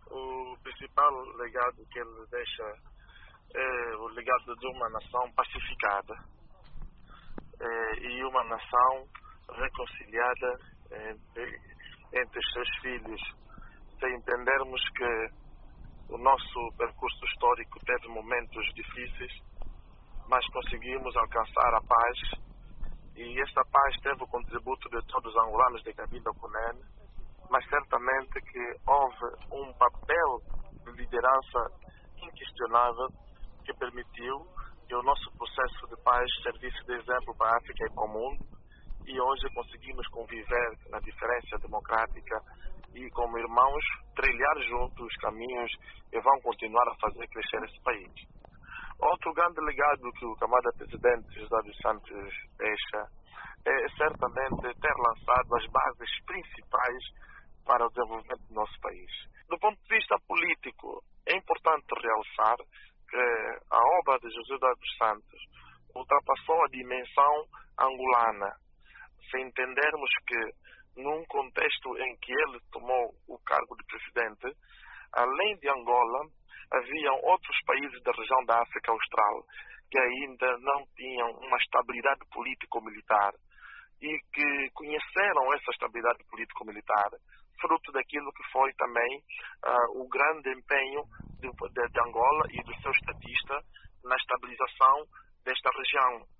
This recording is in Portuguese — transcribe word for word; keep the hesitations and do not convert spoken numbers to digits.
O principal legado que ele deixa é o legado de uma nação pacificada é, e uma nação reconciliada entre, entre os seus filhos. Se entendermos que o nosso percurso histórico teve momentos difíceis, mas conseguimos alcançar a paz, e esta paz teve o contributo de todos os angolanos de Cabinda Cunene, mas certamente que houve um papel de liderança inquestionável que permitiu que o nosso processo de paz servisse de exemplo para a África e para o mundo, e hoje conseguimos conviver na diferença democrática e, como irmãos, trilhar juntos os caminhos e vão continuar a fazer crescer esse país. Outro grande legado que o camarada presidente José dos Santos deixa é certamente ter lançado as bases principais para o desenvolvimento do nosso país. Do ponto de vista político, é importante realçar que a obra de José dos Santos ultrapassou a dimensão angolana. Se entendermos que, num contexto em que ele tomou o cargo de presidente, além de Angola, haviam outros países da região da África Austral que ainda não tinham uma estabilidade político-militar e que conheceram essa estabilidade político-militar fruto daquilo que foi também uh, o grande empenho de, de, de Angola e do seu estatista na estabilização desta região.